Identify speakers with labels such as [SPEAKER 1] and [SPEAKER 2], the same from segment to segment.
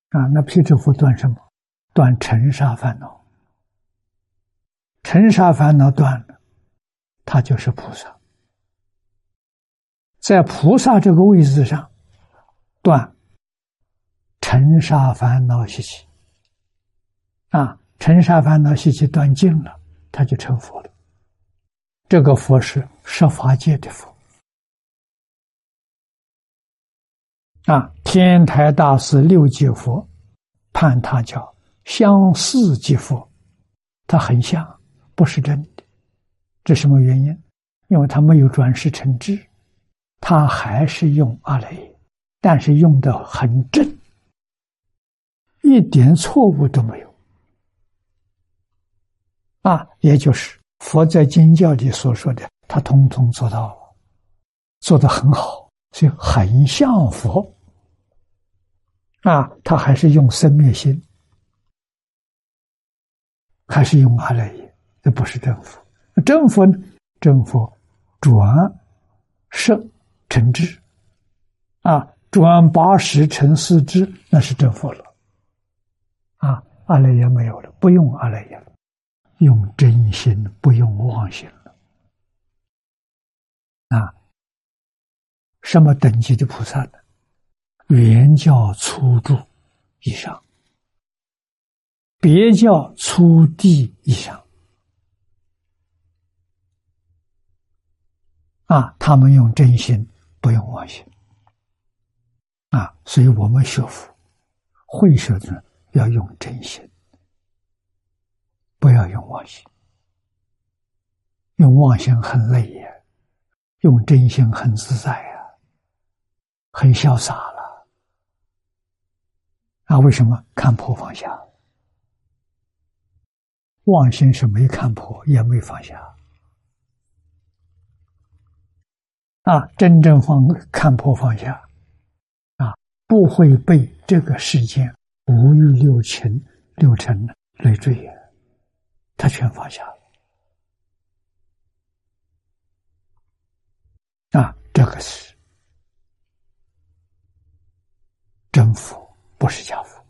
[SPEAKER 1] 那辟支佛断什么？断尘沙烦恼。尘沙烦恼断了，他就是菩萨。在菩萨这个位置上，断尘沙烦恼习气。尘沙烦恼习气断尽了，他就成佛了。这个佛是十法界的佛。天台大师六界佛判他叫相似即佛，他很像，不是真的。这什么原因？因为他没有转世成智，他还是用阿赖耶，但是用得很正，一点错误都没有。也就是佛在经教里所说的，他统统做到了，做得很好，所以很像佛。他还是用生灭心，还是用阿赖耶，这不是真佛。真佛呢？真佛转识成智，转八识成四智，那是真佛了。阿赖耶没有了，不用阿赖耶了，用真心，不用妄心了。什么等级的菩萨呢？原教初住以上，别教初地以上。他们用真心，不用妄心。所以我们学佛会学的人要用真心，不要用妄心。用妄心很累呀，用真心很自在呀，很潇洒了。为什么？看破放下。妄心是没看破，也没放下。真正看破放下，不会被这个世间五欲六尘累赘呀，他全放下了。这个是真佛，不是假佛。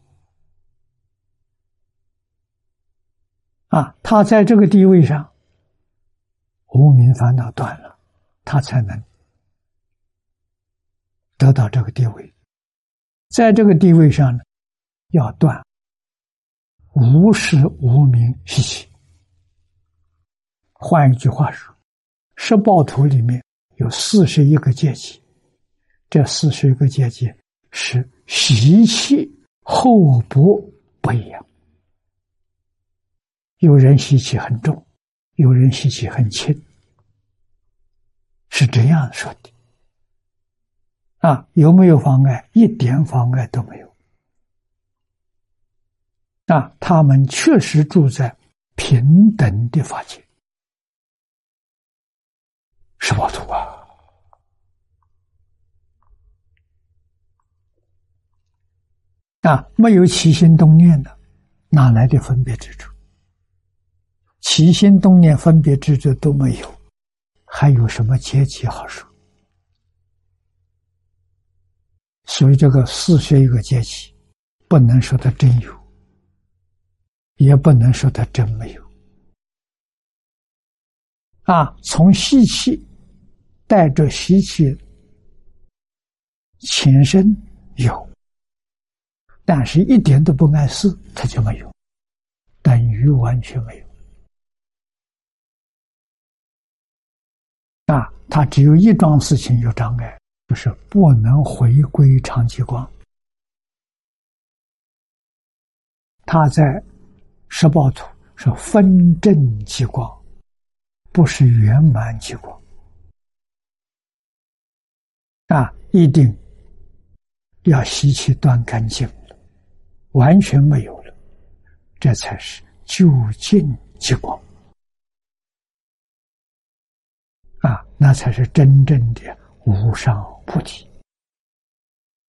[SPEAKER 1] 他在这个地位上，无明烦恼断了，他才能得到这个地位。在这个地位上呢，要断无始无明习气。换一句话说，十报图里面有41个阶级，这41个阶级是习气厚薄不一样。有人习气很重，有人习气很轻，是这样说的。有没有妨碍？一点妨碍都没有。他们确实住在平等的法界。十报图没有起心动念的，哪来的分别之处？起心动念分别之处都没有，还有什么阶级好说？所以这个41个阶级，不能说它真有，也不能说它真没有。从习气带着习气前身有，但是一点都不碍事，它就没有，等于完全没有。它只有一桩事情有障碍，就是不能回归常寂光。它在十报图是分正寂光，不是圆满寂光。一定要习气断干净了，完全没有了，这才是究竟寂光。那才是真正的无上菩提。